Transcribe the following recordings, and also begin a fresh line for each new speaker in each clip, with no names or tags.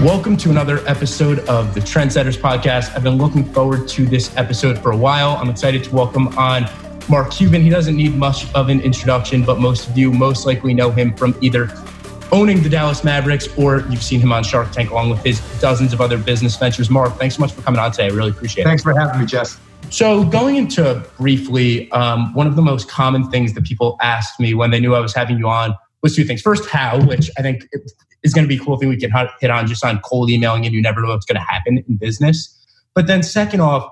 Welcome to another episode of the Trendsetters Podcast. I've been looking forward to this episode for a while. I'm excited to welcome on Mark Cuban. He doesn't need much of an introduction, but most of you most likely know him from either owning the Dallas Mavericks or you've seen him on Shark Tank along with his dozens of other business ventures. Mark, thanks so much for coming on today. I really appreciate it.
Thanks for having me, Jess.
So going into briefly, one of the most common things that people asked me when they knew I was having you on was two things. First, how, which I think is going to be a cool thing we can hit on just on cold emailing, and you never know what's going to happen in business. But then second off,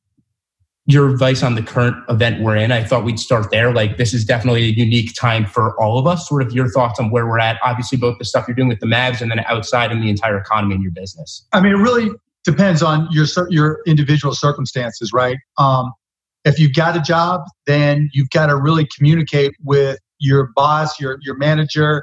your advice on the current event we're in. I thought we'd start there. Like, this is definitely a unique time for all of us. Sort of your thoughts on where we're at. Obviously, both the stuff you're doing with the Mavs and then outside in the entire economy and your business.
I mean, it really depends on your individual circumstances, right? If you've got a job, then you've got to really communicate with your boss, your manager,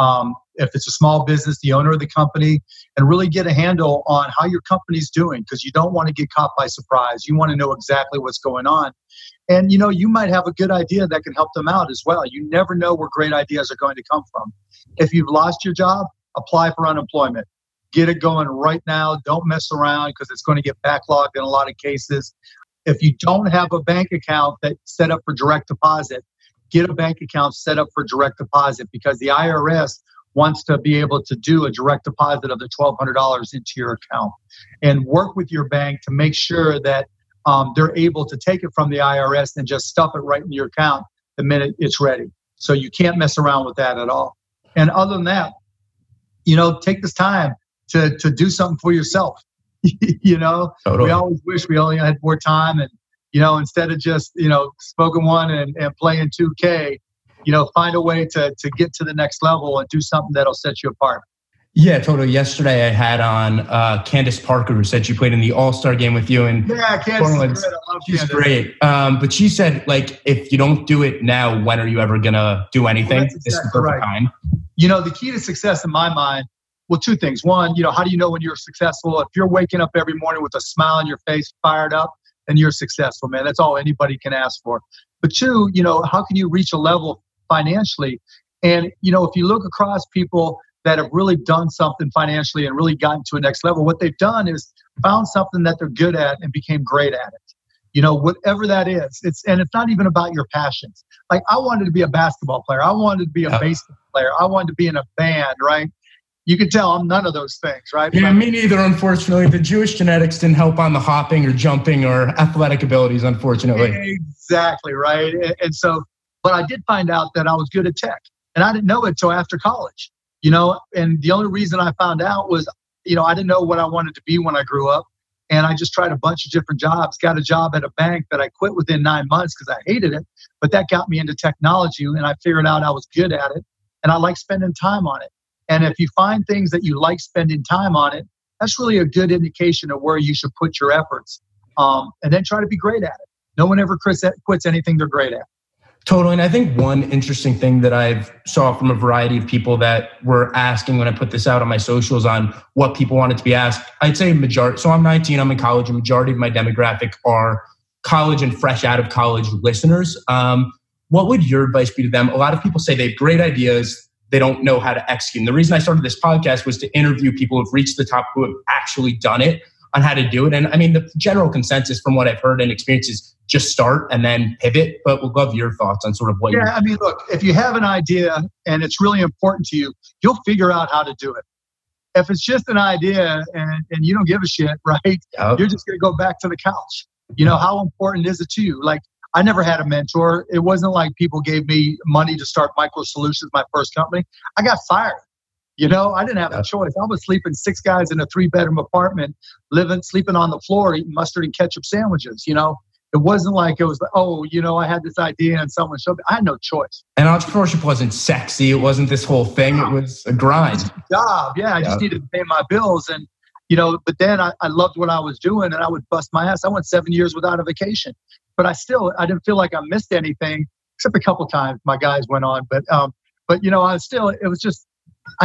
if it's a small business, the owner of the company, and really get a handle on how your company's doing, because you don't want to get caught by surprise. You want to know exactly what's going on. And, you might have a good idea that can help them out as well. You never know where great ideas are going to come from. If you've lost your job, apply for unemployment. Get it going right now. Don't mess around, because it's going to get backlogged in a lot of cases. If you don't have a bank account that's set up for direct deposit, get a bank account set up for direct deposit, because the IRS wants to be able to do a direct deposit of the $1,200 into your account, and work with your bank to make sure that they're able to take it from the IRS and just stuff it right in your account the minute it's ready. So you can't mess around with that at all. And other than that, take this time to do something for yourself. Totally. We always wish we only had more time, and instead of just smoking one and playing 2K, find a way to get to the next level and do something that'll set you apart.
Yeah, totally. Yesterday I had on Candace Parker, who said she played in the All-Star game with you. And
yeah, Candace is great. I love
She's
Candace.
Great. But she said, if you don't do it now, when are you ever going to do anything?
Well,
This is the perfect time.
The key to success in my mind, well, two things. One, how do you know when you're successful? If you're waking up every morning with a smile on your face, fired up, then you're successful, man. That's all anybody can ask for. But two, how can you reach a level financially? And, if you look across people that have really done something financially and really gotten to a next level, what they've done is found something that they're good at and became great at it. Whatever that is, it's not even about your passions. Like, I wanted to be a basketball player. I wanted to be a baseball player. I wanted to be in a band, right? You can tell I'm none of those things, right?
Yeah, me neither, unfortunately. The Jewish genetics didn't help on the hopping or jumping or athletic abilities, unfortunately.
Exactly, right? And so, but I did find out that I was good at tech, and I didn't know it until after college, and the only reason I found out was, I didn't know what I wanted to be when I grew up, and I just tried a bunch of different jobs, got a job at a bank that I quit within 9 months because I hated it, but that got me into technology, and I figured out I was good at it, and I like spending time on it. And if you find things that you like spending time on it, that's really a good indication of where you should put your efforts. And then try to be great at it. No one ever quits anything they're great at.
Totally. And I think one interesting thing that I've saw from a variety of people that were asking when I put this out on my socials on what people wanted to be asked, I'd say majority. So I'm 19, I'm in college. A majority of my demographic are college and fresh out of college listeners. What would your advice be to them? A lot of people say they have great ideas. They don't know how to execute. And the reason I started this podcast was to interview people who've reached the top, who have actually done it, on how to do it. And I mean, the general consensus from what I've heard and experienced is just start and then pivot. But we'll love your thoughts on sort of what
I mean, look, if you have an idea and it's really important to you, you'll figure out how to do it. If it's just an idea and you don't give a shit, right? Yep. You're just going to go back to the couch. How important is it to you? Like, I never had a mentor. It wasn't like people gave me money to start Micro Solutions, my first company. I got fired. I didn't have a choice. I was sleeping 6 guys in a 3-bedroom apartment, sleeping on the floor, eating mustard and ketchup sandwiches. It wasn't like it was, I had this idea and someone showed me. I had no choice.
And entrepreneurship wasn't sexy. It wasn't this whole thing. It was a grind.
It was a job. Yeah, I just needed to pay my bills. And, but then I loved what I was doing, and I would bust my ass. I went 7 years without a vacation. But I didn't feel like I missed anything, except a couple times my guys went on. But I was still, it was just, I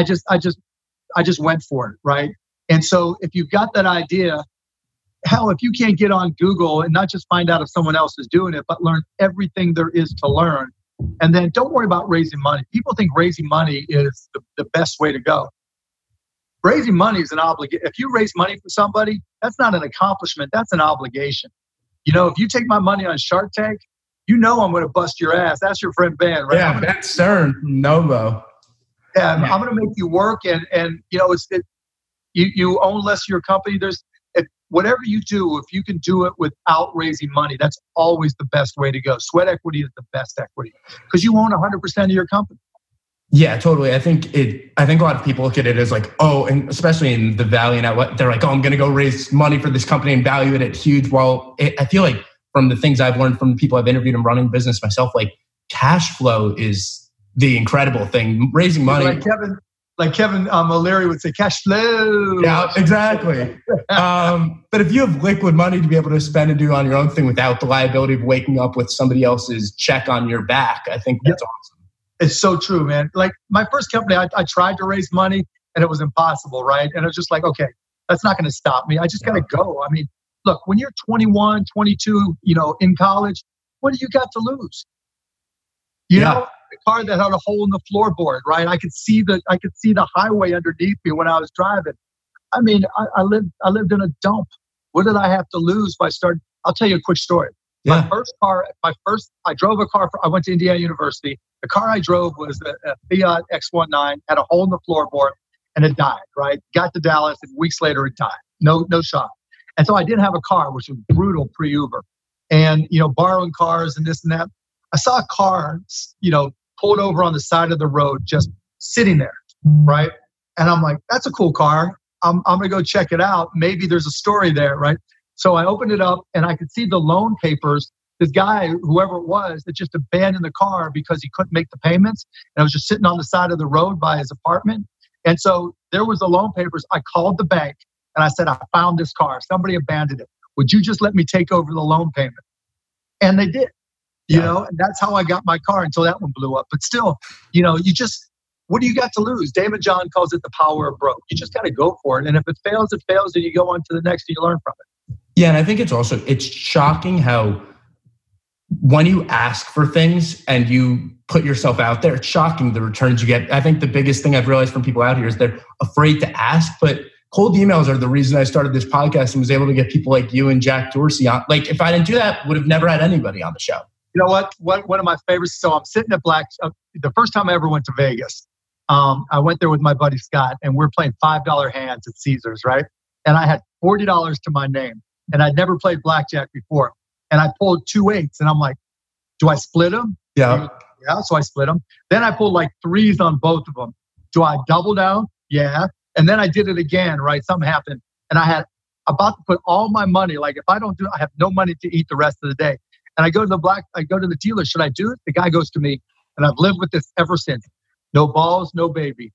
just went for it, right? And so if you've got that idea, hell, if you can't get on Google and not just find out if someone else is doing it, but learn everything there is to learn, and then don't worry about raising money. People think raising money is the best way to go. Raising money is an obligation. If you raise money for somebody, that's not an accomplishment. That's an obligation. If you take my money on Shark Tank, I'm going to bust your ass. That's your friend Ben, right?
Yeah, Ben Stern from Novo.
Yeah, I'm going to make you work, and you own less of your company. Whatever you do, if you can do it without raising money, that's always the best way to go. Sweat equity is the best equity because you own 100% of your company.
Yeah, totally. I think a lot of people look at it as like, oh, and especially in the Valley and what they're like, oh, I'm going to go raise money for this company and value it at huge. Well, I feel like from the things I've learned from the people I've interviewed and running business myself, like cash flow is the incredible thing. Raising money.
Like Kevin O'Leary would say, cash flow.
Yeah, exactly. But if you have liquid money to be able to spend and do on your own thing without the liability of waking up with somebody else's check on your back, I think that's awesome.
It's so true, man. Like my first company, I tried to raise money and it was impossible, right? And it was just like, okay, that's not going to stop me. I just got to go. I mean, look, when you're 21, 22, in college, what do you got to lose? You know, a car that had a hole in the floorboard, right? I could see the highway underneath me when I was driving. I mean, I lived in a dump. What did I have to lose by starting? I'll tell you a quick story. Yeah. I drove a car. I went to Indiana University. The car I drove was a Fiat X19, had a hole in the floorboard, and it died, right? Got to Dallas, and weeks later it died. No shot. And so I didn't have a car, which was brutal pre-Uber. And, borrowing cars and this and that. I saw a car, pulled over on the side of the road, just sitting there, right? And I'm like, that's a cool car. I'm going to go check it out. Maybe there's a story there, right? So I opened it up and I could see the loan papers. This guy, whoever it was, that just abandoned the car because he couldn't make the payments. And I was just sitting on the side of the road by his apartment. And so there was the loan papers. I called the bank and I said, I found this car. Somebody abandoned it. Would you just let me take over the loan payment? And they did, and that's how I got my car until that one blew up. But still, what do you got to lose? Daymond John calls it the power of broke. You just got to go for it. And if it fails, and you go on to the next and you learn from it.
Yeah. And I think it's shocking how when you ask for things and you put yourself out there, it's shocking the returns you get. I think the biggest thing I've realized from people out here is they're afraid to ask, but cold emails are the reason I started this podcast and was able to get people like you and Jack Dorsey on. Like if I didn't do that, would have never had anybody on the show.
You know what? One of my favorites. So I'm sitting at the first time I ever went to Vegas, I went there with my buddy Scott and we're playing $5 hands at Caesars, right? And I had $40 to my name and I'd never played blackjack before. And I pulled 2 8s and I'm like, do I split them?
Yeah.
Yeah. So I split them. Then I pulled like 3s on both of them. Do I double down? Yeah. And then I did it again, right? Something happened. And I had about to put all my money, like if I don't do it, I have no money to eat the rest of the day. And I go to the dealer, should I do it? The guy goes to me, and I've lived with this ever since. No balls, no baby.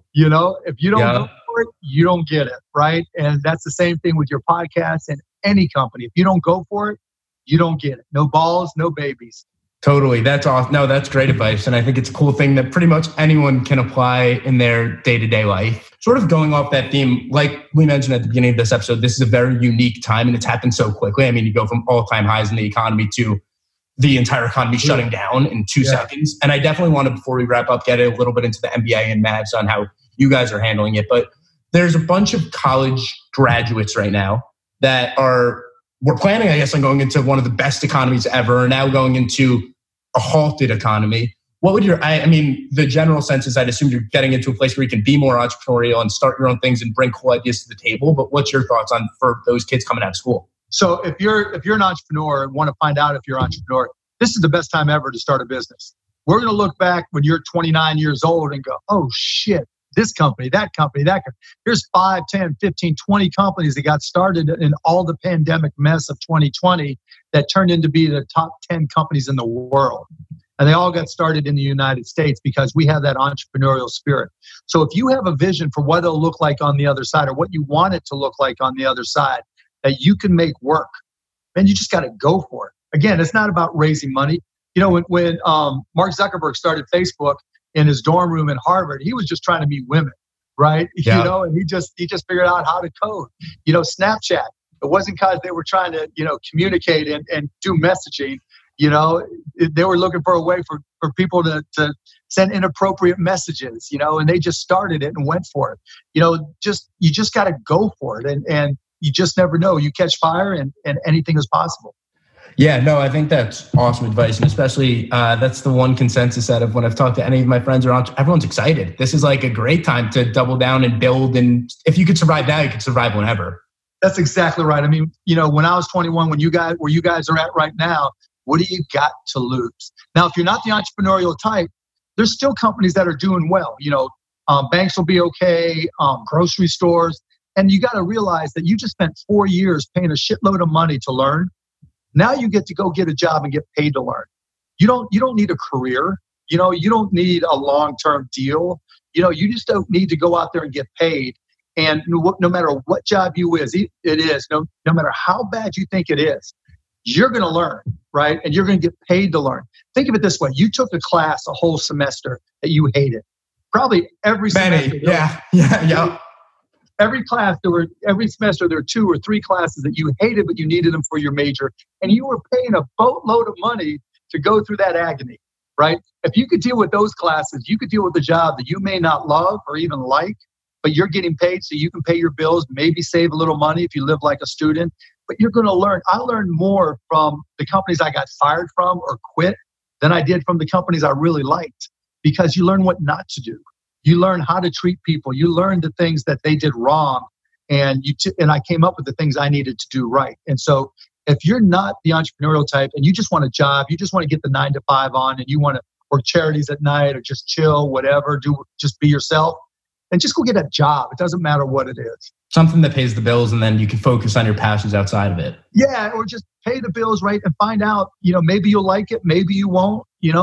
If you don't go for it, you don't get it, right? And that's the same thing with your podcast and any company. If you don't go for it, you don't get it. No balls, no babies.
Totally. That's awesome. No, that's great advice. And I think it's a cool thing that pretty much anyone can apply in their day-to-day life. Sort of going off that theme, like we mentioned at the beginning of this episode, this is a very unique time and it's happened so quickly. I mean, you go from all-time highs in the economy to the entire economy shutting down in 2 seconds. And I definitely want to, before we wrap up, get a little bit into the NBA and Mavs on how you guys are handling it. But there's a bunch of college graduates right now that we're planning, I guess, on going into one of the best economies ever, and now going into a halted economy. What would the general sense is I'd assume you're getting into a place where you can be more entrepreneurial and start your own things and bring cool ideas to the table. But what's your thoughts for those kids coming out of school?
So if you're an entrepreneur and want to find out if you're an entrepreneur, this is the best time ever to start a business. We're going to look back when you're 29 years old and go, oh shit, this company, that company, that company. Here's 5, 10, 15, 20 companies that got started in all the pandemic mess of 2020 that turned into be the top 10 companies in the world. And they all got started in the United States because we have that entrepreneurial spirit. So if you have a vision for what it'll look like on the other side or what you want it to look like on the other side that you can make work, then you just got to go for it. Again, it's not about raising money. When Mark Zuckerberg started Facebook in his dorm room in Harvard, he was just trying to meet women, right?
Yeah.
And he just figured out how to code. Snapchat. It wasn't because they were trying to, communicate and do messaging. They were looking for a way for people to sent inappropriate messages, and they just started it and went for it. You just got to go for it. And you just never know. You catch fire and anything is possible.
Yeah, no, I think that's awesome advice. And especially that's the one consensus out of when I've talked to any of my friends everyone's excited. This is like a great time to double down and build. And if you could survive now, you could survive whenever.
That's exactly right. I mean, when I was 21, where you guys are at right now, what do you got to lose? Now, if you're not the entrepreneurial type, there's still companies that are doing well. Banks will be okay, grocery stores. And you got to realize that you just spent 4 years paying a shitload of money to learn. Now you get to go get a job and get paid to learn. You don't need a career. You don't need a long-term deal. You just don't need to go out there and get paid. And no matter what job it is, no matter how bad you think it is, you're going to learn, right? And you're going to get paid to learn. Think of it this way. You took a class a whole semester that you hated. Probably every semester.
Yeah.
Every semester, there were 2 or 3 classes that you hated, but you needed them for your major. And you were paying a boatload of money to go through that agony, right? If you could deal with those classes, you could deal with a job that you may not love or even like, but you're getting paid so you can pay your bills, maybe save a little money if you live like a student. But you're going to learn. I learned more from the companies I got fired from or quit than I did from the companies I really liked, because you learn what not to do. You learn how to treat people. You learn the things that they did wrong. And I came up with the things I needed to do right. And so if you're not the entrepreneurial type and you just want a job, you just want to get the 9 to 5 on, and you want to work charities at night or just chill, whatever, just be yourself, and just go get a job. It doesn't matter what it is.
Something that pays the bills, and then you can focus on your passions outside of it.
Yeah, or just pay the bills, right? And find out, maybe you'll like it, maybe you won't,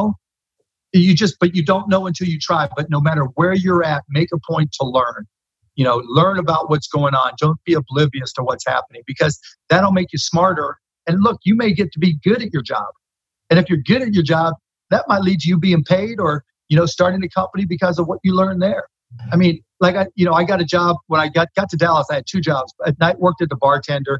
but you don't know until you try. But no matter where you're at, make a point to learn. Learn about what's going on. Don't be oblivious to what's happening, because that'll make you smarter. And look, you may get to be good at your job. And if you're good at your job, that might lead to you being paid or, starting a company because of what you learned there. I mean, I got a job when I got to Dallas. I had 2 jobs. At night, worked as a bartender,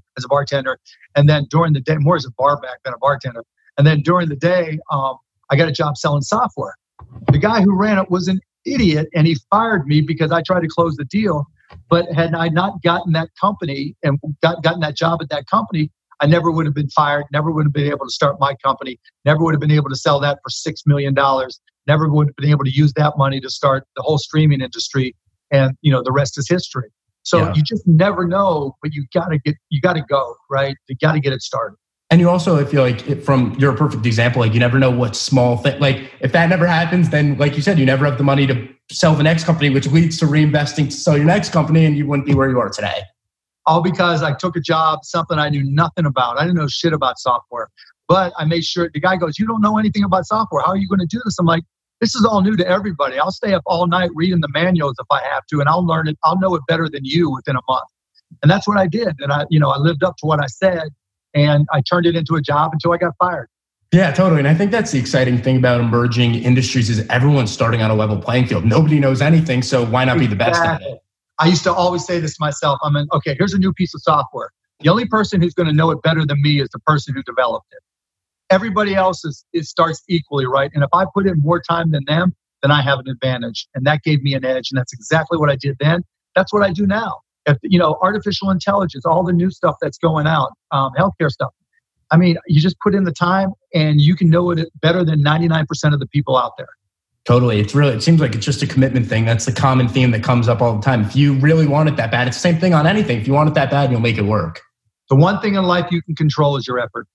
and then during the day, more as a bar back than a bartender. And then during the day, I got a job selling software. The guy who ran it was an idiot, and he fired me because I tried to close the deal. But had I not gotten that company and gotten that job at that company, I never would have been fired, never would have been able to start my company, never would have been able to sell that for $6 million, never would have been able to use that money to start the whole streaming industry. And, the rest is history. So You just never know, but you got to go, right? You got to get it started.
And you also, I feel like you're a perfect example. You never know what small thing, if that never happens, then like you said, you never have the money to sell the next company, which leads to reinvesting to sell your next company, and you wouldn't be where you are today.
All because I took a job, something I knew nothing about. I didn't know shit about software, but I made sure. The guy goes, "You don't know anything about software. How are you going to do this?" I'm like, "This is all new to everybody. I'll stay up all night reading the manuals if I have to, and I'll learn it. I'll know it better than you within a month." And that's what I did. And I lived up to what I said. And I turned it into a job until I got fired.
Yeah, totally. And I think that's the exciting thing about emerging industries is everyone's starting on a level playing field. Nobody knows anything, so why not be the best at it?
I used to always say this to myself. Okay, here's a new piece of software. The only person who's going to know it better than me is the person who developed it. Everybody else it starts equally, right? And if I put in more time than them, then I have an advantage. And that gave me an edge. And that's exactly what I did then. That's what I do now. If, artificial intelligence, all the new stuff that's going out, healthcare stuff. I mean, you just put in the time and you can know it better than 99% of the people out there.
Totally. It seems like it's just a commitment thing. That's the common theme that comes up all the time. If you really want it that bad, it's the same thing on anything. If you want it that bad, you'll make it work.
The one thing in life you can control is your effort.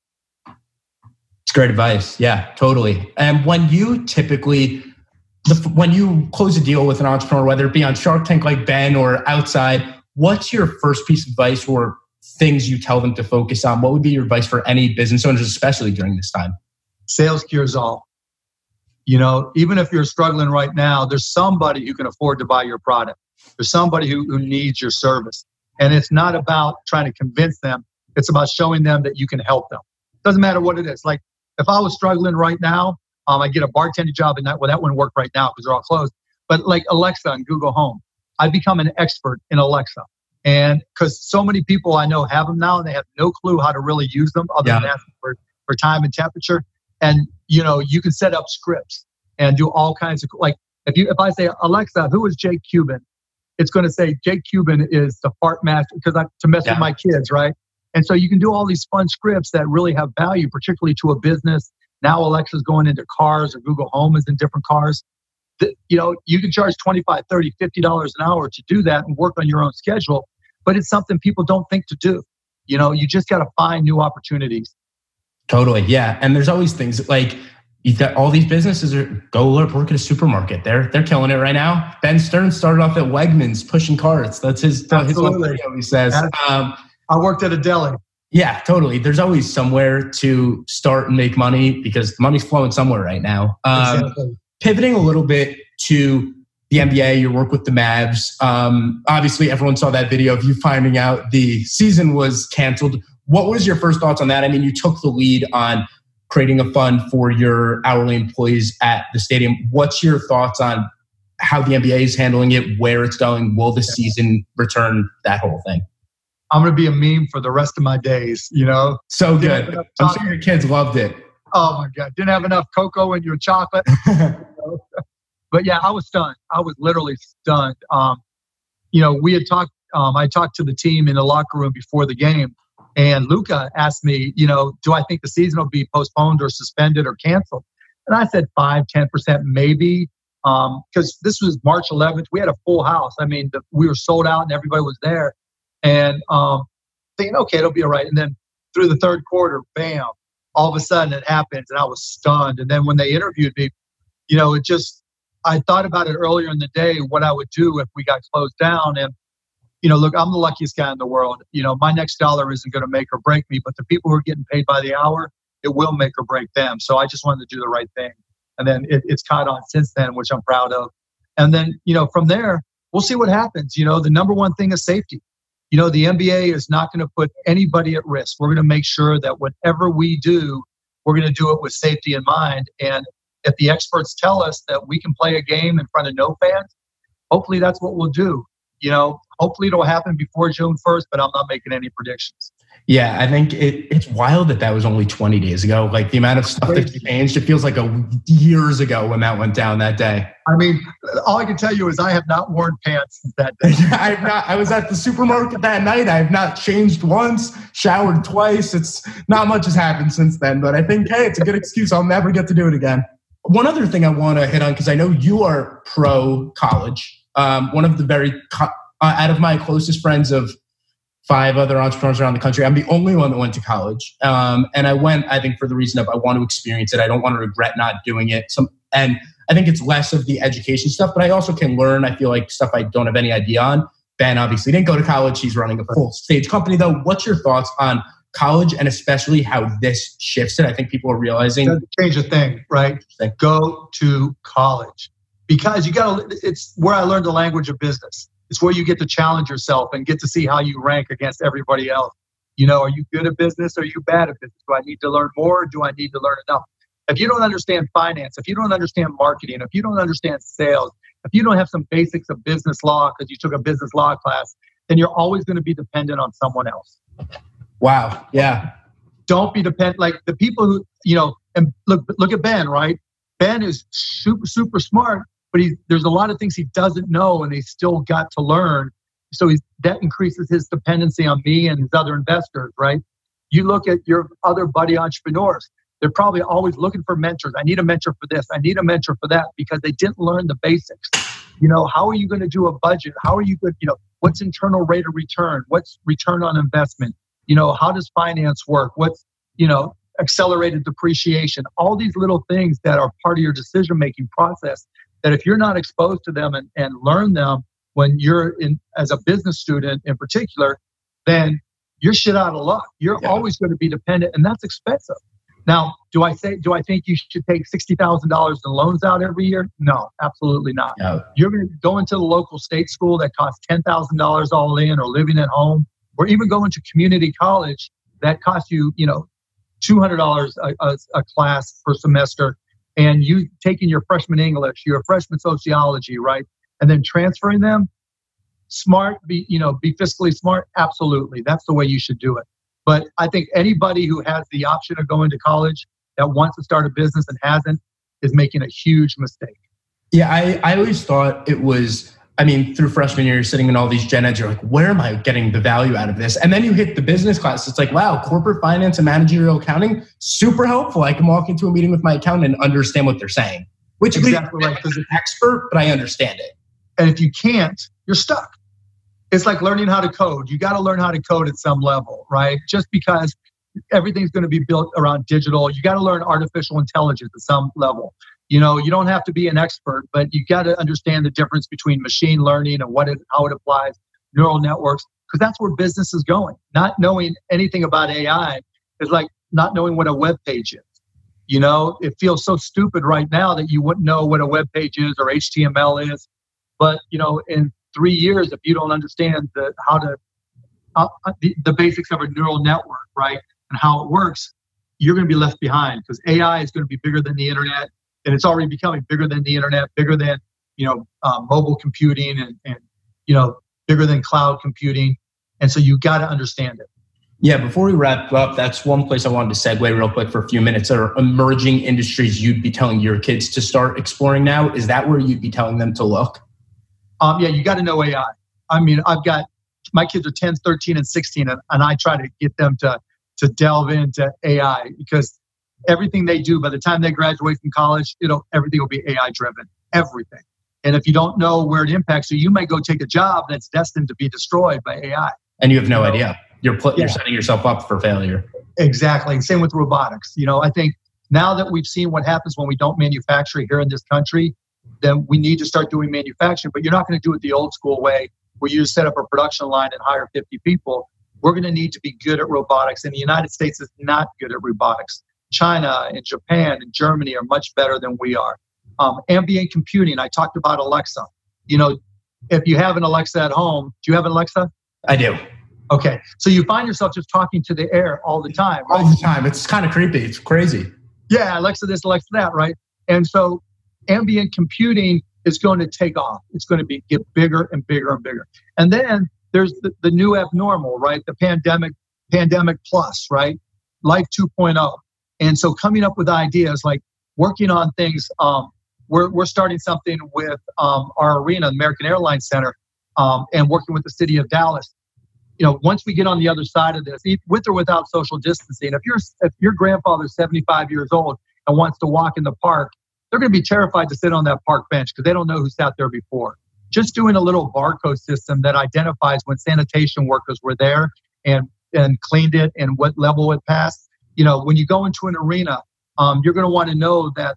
It's great advice. Yeah, totally. And when you when you close a deal with an entrepreneur, whether it be on Shark Tank like Ben or outside, what's your first piece of advice or things you tell them to focus on? What would be your advice for any business owners, especially during this time?
Sales cures all. Even if you're struggling right now, there's somebody who can afford to buy your product. There's somebody who needs your service. And it's not about trying to convince them. It's about showing them that you can help them. Doesn't matter what it is. Like if I was struggling right now, I get a bartending job at night. Well, that wouldn't work right now because they're all closed. But like Alexa and Google Home, I've become an expert in Alexa. And because so many people I know have them now and they have no clue how to really use them other than asking for time and temperature. And, you can set up scripts and do all kinds of, like, if I say, Alexa, who is Jake Cuban? It's going to say Jake Cuban is the fart master, because to mess with my kids, right? And so you can do all these fun scripts that really have value, particularly to a business. Now Alexa's going into cars, or Google Home is in different cars. You can charge $25, $30, $50 an hour to do that and work on your own schedule. But it's something people don't think to do. You just got to find new opportunities.
Totally. Yeah. And there's always things like all these businesses go work at a supermarket. They're killing it right now. Ben Stearns started off at Wegmans pushing carts. That's his one video, he says.
I worked at a deli.
Yeah, totally. There's always somewhere to start and make money because the money's flowing somewhere right now.
Exactly.
Pivoting a little bit to the NBA, your work with the Mavs. Obviously, everyone saw that video of you finding out the season was canceled. What was your first thoughts on that? I mean, you took the lead on creating a fund for your hourly employees at the stadium. What's your thoughts on how the NBA is handling it, where it's going? Will the season return, that whole thing?
I'm going to be a meme for the rest of my days,
So good. I'm sure your kids loved it.
Oh, my God. Didn't have enough cocoa in your chocolate. But yeah, I was stunned. I was literally stunned. We had talked, I talked to the team in the locker room before the game, and Luka asked me, do I think the season will be postponed or suspended or canceled? And I said 5-10% maybe, because this was March 11th. We had a full house. I mean, we were sold out and everybody was there. And thinking, okay, it'll be all right. And then through the third quarter, bam, all of a sudden it happens, and I was stunned. And then when they interviewed me, I thought about it earlier in the day, what I would do if we got closed down. And, look, I'm the luckiest guy in the world. My next dollar isn't going to make or break me, but the people who are getting paid by the hour, it will make or break them. So I just wanted to do the right thing. And then it's caught on since then, which I'm proud of. And then, from there, we'll see what happens. The number one thing is safety. The NBA is not going to put anybody at risk. We're going to make sure that whatever we do, we're going to do it with safety in mind. And if the experts tell us that we can play a game in front of no fans, hopefully that's what we'll do. Hopefully it'll happen before June 1st, but I'm not making any predictions.
Yeah, I think it's wild that was only 20 days ago. Like the amount of stuff that's changed, it feels like years ago when that went down that day.
I mean, all I can tell you is I have not worn pants since that day.
I was at the supermarket that night. I have not changed once, showered twice. It's not much has happened since then, but I think, hey, it's a good excuse. I'll never get to do it again. One other thing I want to hit on, because I know you are pro college. One of the out of my closest friends of 5 other entrepreneurs around the country, I'm the only one that went to college. And I went, I think, for the reason of I want to experience it. I don't want to regret not doing it. And I think it's less of the education stuff, but I also can learn, I feel like, stuff I don't have any idea on. Ben obviously didn't go to college. He's running a full stage company, though. What's your thoughts on college and especially how this shifts it? I think people are realizing.
Doesn't change a thing, right? Go to college. Because it's where I learned the language of business. It's where you get to challenge yourself and get to see how you rank against everybody else. Are you good at business? Or are you bad at business? Do I need to learn more? Or do I need to learn enough? If you don't understand finance, if you don't understand marketing, if you don't understand sales, if you don't have some basics of business law because you took a business law class, then you're always going to be dependent on someone else.
Wow. Yeah.
Don't be dependent. Like the people who, and look at Ben, right? Ben is super, super smart, but there's a lot of things he doesn't know and he's still got to learn. So that increases his dependency on me and his other investors, right? You look at your other buddy entrepreneurs. They're probably always looking for mentors. I need a mentor for this. I need a mentor for that because they didn't learn the basics. How are you going to do a budget? How are you going what's internal rate of return? What's return on investment? How does finance work? What's, accelerated depreciation? All these little things that are part of your decision-making process that if you're not exposed to them and learn them when you're as a business student in particular, then you're shit out of luck. You're always going to be dependent, and that's expensive. Now, do I think you should take $60,000 in loans out every year? No, absolutely not.
No.
You're going to go into the local state school that costs $10,000 all in, or living at home, or even going to community college that costs you, $200 a class per semester, and you taking your freshman English, your freshman sociology, right, and then transferring them. Smart, be fiscally smart. Absolutely, that's the way you should do it. But I think anybody who has the option of going to college that wants to start a business and hasn't, is making a huge mistake.
Yeah, I always thought it was, through freshman year, you're sitting in all these gen eds, you're like, where am I getting the value out of this? And then you hit the business class. It's like, wow, corporate finance and managerial accounting, super helpful. I can walk into a meeting with my accountant and understand what they're saying, which
exactly right.
Because I'm an expert, but I understand it.
And if you can't, you're stuck. It's like learning how to code. You got to learn how to code at some level, right? Just because everything's going to be built around digital, you got to learn artificial intelligence at some level. You don't have to be an expert, but you got to understand the difference between machine learning and how it applies, neural networks, because that's where business is going. Not knowing anything about AI is like not knowing what a web page is. It feels so stupid right now that you wouldn't know what a web page is or HTML is. But, in 3 years, if you don't understand the basics of a neural network, right, and how it works, you're going to be left behind, because AI is going to be bigger than the internet. And it's already becoming bigger than the internet, bigger than, mobile computing and bigger than cloud computing. And so you got to understand it.
Yeah, before we wrap up, that's one place I wanted to segue real quick for a few minutes. Are emerging industries you'd be telling your kids to start exploring now? Is that where you'd be telling them to look?
Yeah, you got to know AI. I've got, my kids are 10, 13, and 16, and I try to get them to delve into AI, because everything they do, by the time they graduate from college, everything will be AI driven, everything. And if you don't know where it impacts you, you might go take a job that's destined to be destroyed by AI.
And you have no idea. You're setting yourself up for failure.
Exactly. Same with robotics. I think now that we've seen what happens when we don't manufacture here in this country, then we need to start doing manufacturing. But you're not going to do it the old school way, where you just set up a production line and hire 50 people. We're going to need to be good at robotics. And the United States is not good at robotics. China and Japan and Germany are much better than we are. Ambient computing, I talked about Alexa. If you have an Alexa at home, do you have an Alexa?
I do.
Okay. So you find yourself just talking to the air all the time. Right?
All the time. It's kind of creepy. It's crazy.
Yeah, Alexa this, Alexa that, right? And so ambient computing is going to take off. It's going to get bigger and bigger and bigger. And then there's the new abnormal, right? The pandemic plus, right? Life 2.0. And so coming up with ideas, like working on things, we're starting something with our arena, American Airlines Center, and working with the city of Dallas. Once we get on the other side of this, with or without social distancing, if your grandfather's 75 years old and wants to walk in the park, they're going to be terrified to sit on that park bench because they don't know who sat there before. Just doing a little barcode system that identifies when sanitation workers were there and cleaned it and what level it passed. When you go into an arena, you're going to want to know that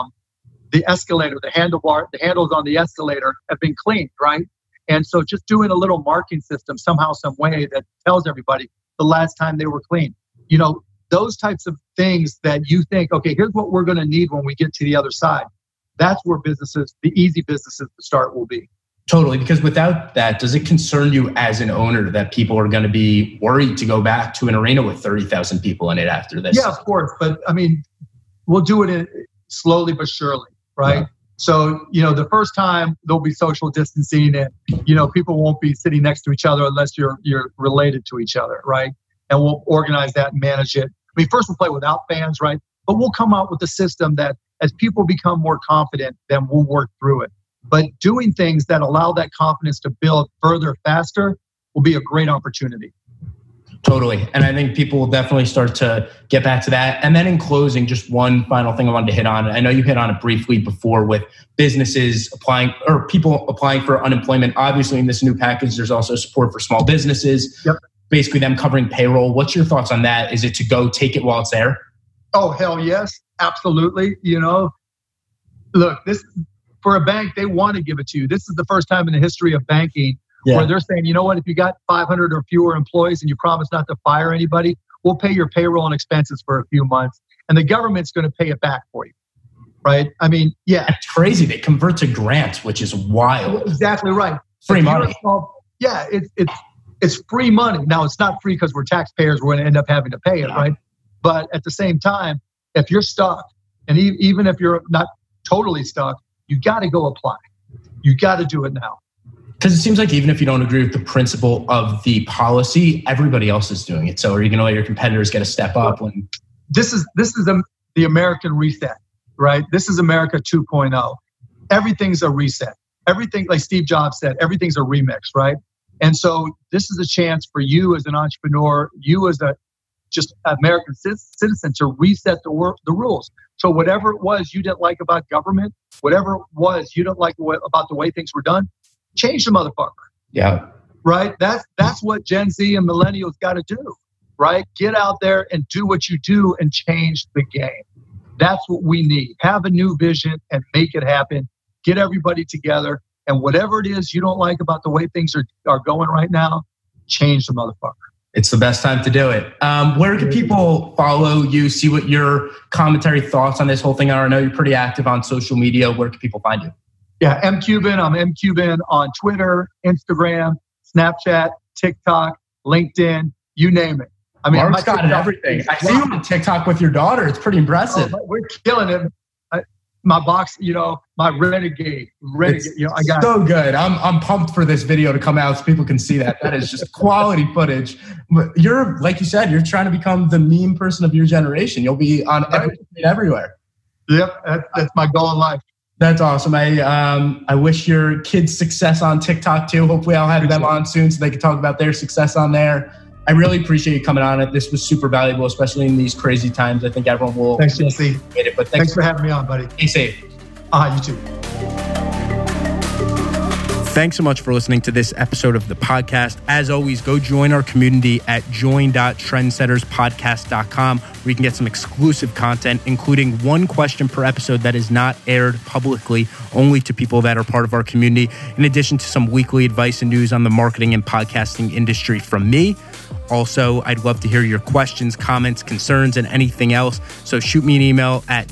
the escalator, the handles on the escalator have been cleaned, right? And so just doing a little marking system somehow, some way that tells everybody the last time they were clean. Those types of things that you think, okay, here's what we're going to need when we get to the other side. That's where the easy businesses to start will be.
Totally, because without that, does it concern you as an owner that people are going to be worried to go back to an arena with 30,000 people in it after this?
Yeah, of course. But we'll do it slowly but surely, right? Yeah. So, the first time there'll be social distancing and, people won't be sitting next to each other unless you're related to each other, right? And we'll organize that and manage it. First we'll play without fans, right? But we'll come out with a system that as people become more confident, then we'll work through it. But doing things that allow that confidence to build further, faster will be a great opportunity.
Totally. And I think people will definitely start to get back to that. And then in closing, just one final thing I wanted to hit on. I know you hit on it briefly before with businesses applying or people applying for unemployment. Obviously, in this new package, there's also support for small businesses. Yep. Basically them covering payroll. What's your thoughts on that? Is it to go take it while it's there?
Oh, hell yes. Absolutely. Look, this for a bank, they want to give it to you. This is the first time in the history of banking where they're saying, you know what, if you got 500 or fewer employees and you promise not to fire anybody, we'll pay your payroll and expenses for a few months. And the government's going to pay it back for you. Right?
It's crazy. They convert to grants, which is wild.
Exactly right.
Free money.
It's free money. Now, it's not free because we're taxpayers. We're going to end up having to pay it, right? But at the same time, if you're stuck, and even if you're not totally stuck, you got to go apply. You got to do it now.
Because it seems like even if you don't agree with the principle of the policy, everybody else is doing it. So are you going to let your competitors get a step up?
This is the American reset. right? This is America 2.0. Everything's a reset. Everything, like Steve Jobs said, everything's a remix, right? And so this is a chance for you as an entrepreneur, you as a just American citizen to reset the rules. So whatever it was you didn't like about government, whatever it was you don't like about the way things were done, change the motherfucker.
Yeah.
Right? That's what Gen Z and millennials got to do, right? Get out there and do what you do and change the game. That's what we need. Have a new vision and make it happen. Get everybody together. And whatever it is you don't like about the way things are going right now, change the motherfucker.
It's the best time to do it. Where can people follow you, see what your commentary, thoughts on this whole thing are? I know you're pretty active on social media. Where can people find you?
Yeah, M. Cuban. I'm M. Cuban on Twitter, Instagram, Snapchat, TikTok, LinkedIn, you name it.
I mean, Mark's got everything. I see you on TikTok with your daughter. It's pretty impressive.
Oh, we're killing it. My box, my renegade. I got
so good. I'm pumped for this video to come out so people can see that. That is just quality footage. You're, like you said, you're trying to become the meme person of your generation. You'll be on everywhere.
Yep, that's my goal in life.
That's awesome. I wish your kids success on TikTok too. Hopefully I'll have them on soon so they can talk about their success on there. I really appreciate you coming on it. This was super valuable, especially in these crazy times. I think everyone will.
Thanks, Jesse.
It, but
thanks for having me on, buddy.
Stay safe.
You too.
Thanks so much for listening to this episode of the podcast. As always, go join our community at join.trendsetterspodcast.com, where you can get some exclusive content, including one question per episode that is not aired publicly, only to people that are part of our community, in addition to some weekly advice and news on the marketing and podcasting industry from me. Also, I'd love to hear your questions, comments, concerns, and anything else. So shoot me an email at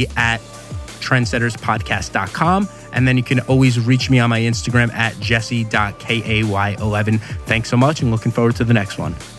jesse@trendsetterspodcast.com. And then you can always reach me on my Instagram at jesse.kay11. Thanks so much and looking forward to the next one.